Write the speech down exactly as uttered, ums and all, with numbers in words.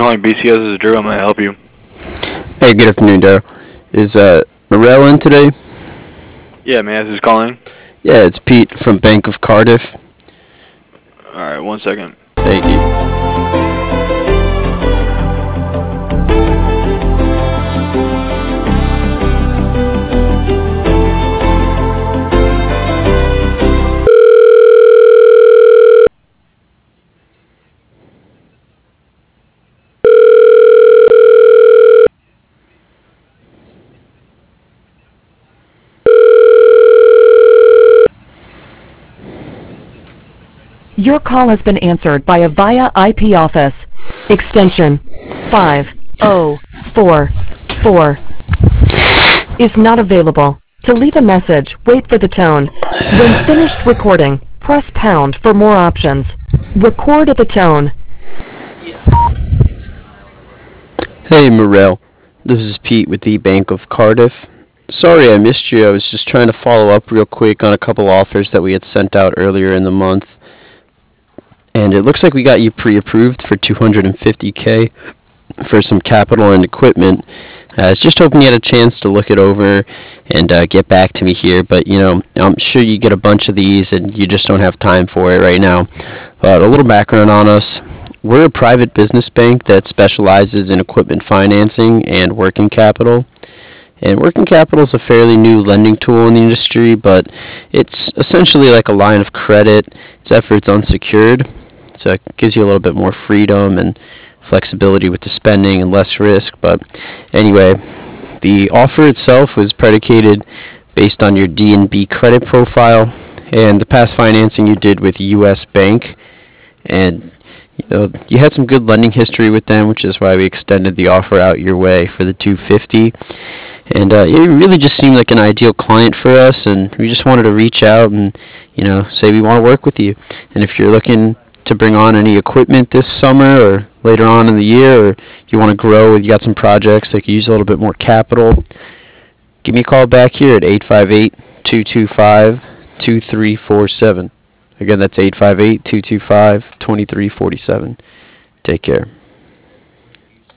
calling B C S. This is Drew. How may I help you? Hey, good afternoon, Daryl. Is uh, Morel in today? Yeah, may I ask who's calling? Yeah, it's Pete from Bank of Cardiff. Alright, one second. Thank you. Your call has been answered by a Avaya I P office. Extension five oh four four is not available. To leave a message, wait for the tone. When finished recording, press pound for more options. Record at the tone. Hey, Morel. This is Pete with the Bank of Cardiff. Sorry I missed you. I was just trying to follow up real quick on a couple offers that we had sent out earlier in the month. And it looks like we got you pre-approved for two hundred fifty K for some capital and equipment. I was just hoping you had a chance to look it over and uh, get back to me here. But, you know, I'm sure you get a bunch of these and you just don't have time for it right now. But a little background on us. We're a private business bank that specializes in equipment financing and working capital. And working capital is a fairly new lending tool in the industry, but it's essentially like a line of credit, except for it's unsecured. So it gives you a little bit more freedom and flexibility with the spending and less risk. But anyway, the offer itself was predicated based on your D N B credit profile and the past financing you did with U S Bank. And you know, you had some good lending history with them, which is why we extended the offer out your way for the two hundred fifty. And uh, you really just seemed like an ideal client for us, and we just wanted to reach out and, you know, say we want to work with you. And if you're looking to bring on any equipment this summer or later on in the year, or you want to grow, you got some projects that could use a little bit more capital, give me a call back here at eight five eight, two two five, two three four seven. Again, that's eight five eight, two two five, two three four seven. Take care.